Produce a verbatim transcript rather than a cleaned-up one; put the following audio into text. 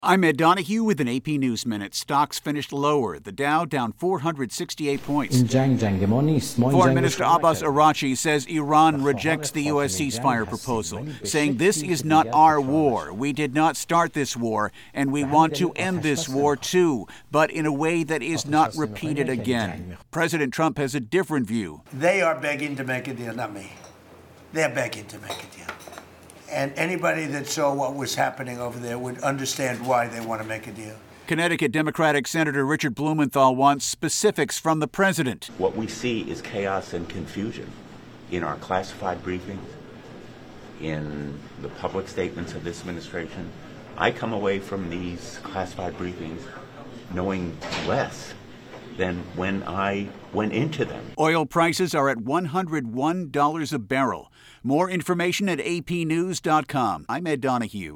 I'm Ed Donahue with an A P News Minute. Stocks finished lower. The Dow down four hundred sixty-eight points. Foreign Minister Abbas Araghchi says Iran rejects the U S ceasefire proposal, saying this is not our war. We did not start this war, and we want to end this war too, but in a way that is not repeated again. President Trump has a different view. They are begging to make a deal, not me. They're begging to make a deal. And anybody that saw what was happening over there would understand why they want to make a deal. Connecticut Democratic Senator Richard Blumenthal wants specifics from the president. What we see is chaos and confusion in our classified briefings, in the public statements of this administration. I come away from these classified briefings knowing less than when I went into them. Oil prices are at one hundred one dollars a barrel. More information at A P news dot com. I'm Ed Donahue.